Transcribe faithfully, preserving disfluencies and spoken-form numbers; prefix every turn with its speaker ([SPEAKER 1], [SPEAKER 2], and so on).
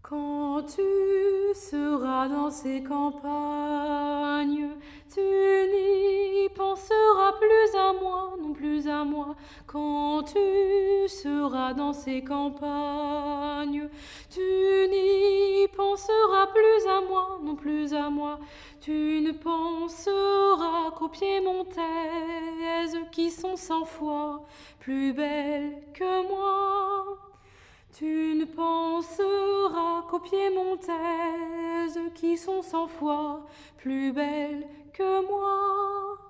[SPEAKER 1] Quand tu seras dans ces campagnes, tu n'y penseras plus à moi, non plus à moi. Quand tu seras dans ces campagnes, tu n'y penseras plus à moi, non plus à moi. Tu ne penseras qu'aux piémontaises qui sont cent fois plus belles que moi. Tu ne penseras qu'aux piémontaises qui sont cent fois plus belles que moi.